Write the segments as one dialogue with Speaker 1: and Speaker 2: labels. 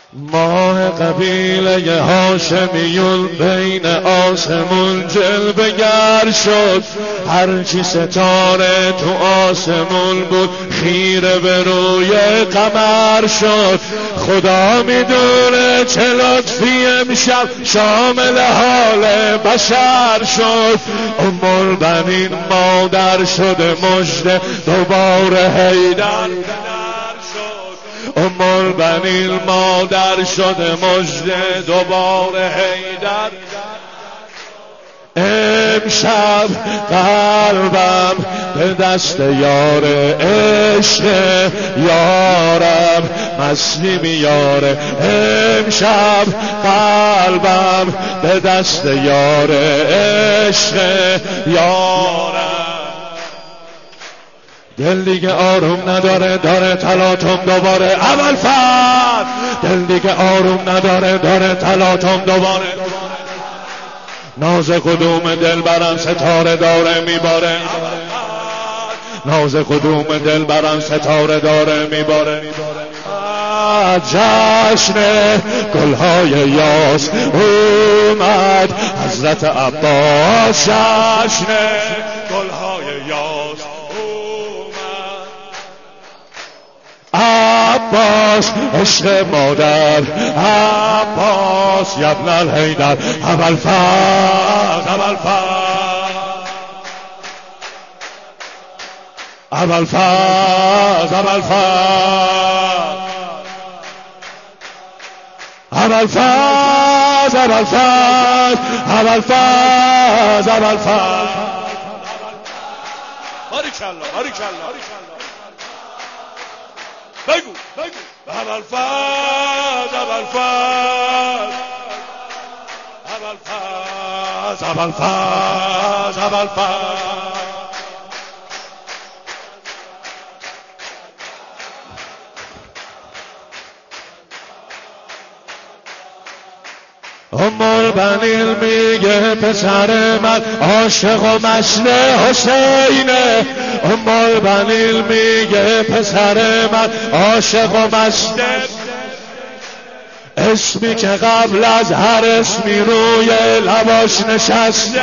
Speaker 1: ماه قبیله هاشمیون بین آسمون جلوه گر شد، هرچی ستاره تو آسمون بود خیره به روی قمر شد. خدا میدونه چه لطفی امشب شامل حال بشر شد. المربنین مادر شده مژده دوباره حیدر المربنین مادر شده مژده دوباره حیدر. امشب قلبم به دست یار عشق یارم مستی میاره. امشب قلبم به دست یار عشق یارم. دل دیگه آروم نداره داره تلاطم دوباره اول فرد. دل دیگه آروم نداره داره تلاطم دوباره. ناز قدوم دل برم ستاره داره میباره. ناز قدوم دل برم ستاره داره میباره. جشن گلهای یاس اومد حضرت عباس. جشن گلهای یاس عباس عشق مادر عباس یبن الحیدر ابوالفضل ابوالفضل باریکالله بگو ابوالفضل المربنین میگه پسر من عاشق و مشن حسینه. المربنین میگه پسر من عاشق و مشن اسمی که قبل از هر اسمی روی لباش نشسته.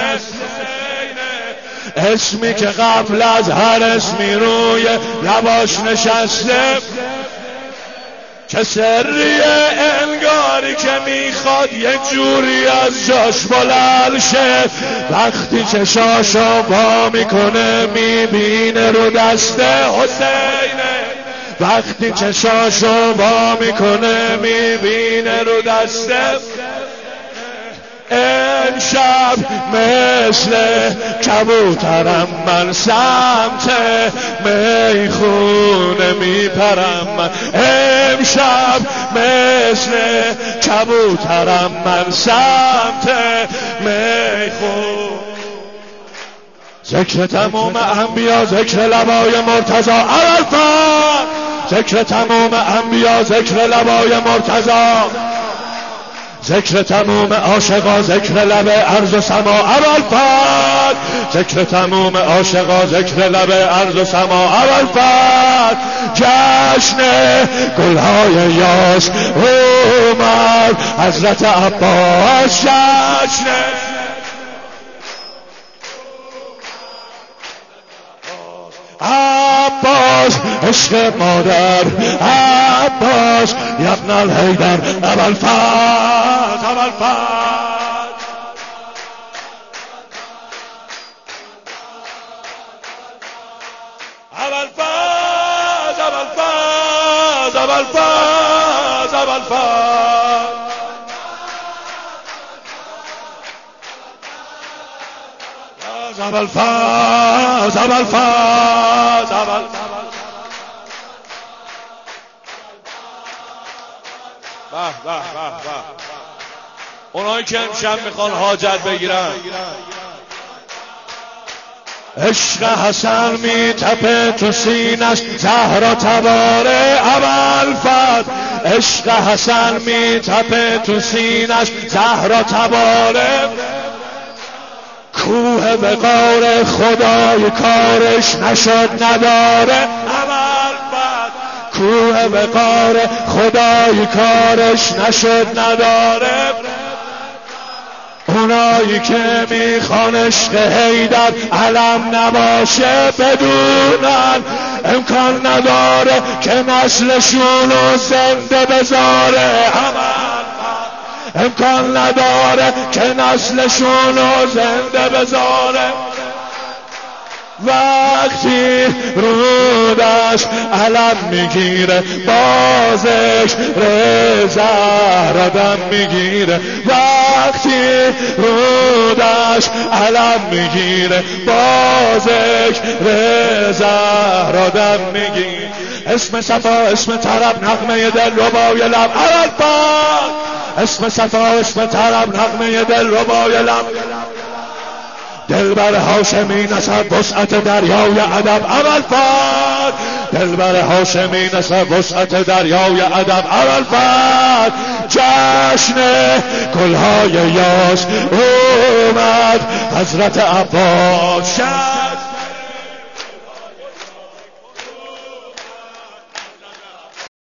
Speaker 1: اسمی که قبل از هر اسمی روی لباش نشسته. چه سریه انگاری که میخواد یه جوری از جاش بلند شه. وقتی چشاشو با میکنه میبینه رو دست حسینه. وقتی چشاشو با میکنه میبینه رو دست. امشب مثل کبوترم من سمت میخونه میپرم من. امشب مثل کبوترم من سمت میخونه. ذکر تمام انبیا ذکر لبای مرتضی ابوالفضل. ذکر تمام انبیا ذکر لبای مرتضی. ذکر تمام عاشقا ذکر لب ارض و سما ابوالفضل. ذکر تمام عاشقا ذکر لب ارض و سما ابوالفضل. جشن گلهای یاس اومد حضرت عباس. جشن عباس عشق مادر عباس یبن الحیدر ابوالفضل اونایی که امشب میخوان حاجت بگیرن. عشق حسن میتپه تو سینش زهرا تباره ابوالفضل. عشق حسن میتپه تو سینش زهرا تباره. کوه وقار خدای کارش نشد نداره ابوالفضل. کوه وقار خدایی کارش نشد نداره. اونایی که میخوان عشق حیدر علم نباشه بدونن امکان نداره که نسلشونو زنده بذاره. امکان نداره که نسلشونو زنده بذاره. وقتی رودش علم میگیره بازش زهرادم میگیره. وقتی رودش علم میگیره بازش زهرادم میگیره. اسم صفا اسم طرب نغمه دل ربای لب عرفات. اسم صفا اسم طرب نغمه دل ربای لب. دلبر هاشمی نسب وسعت دریای ادب ابوالفضل. دلبر هاشمی نسب وسعت دریای ادب ابوالفضل. جشن گلهای یاس اومد حضرت عباس.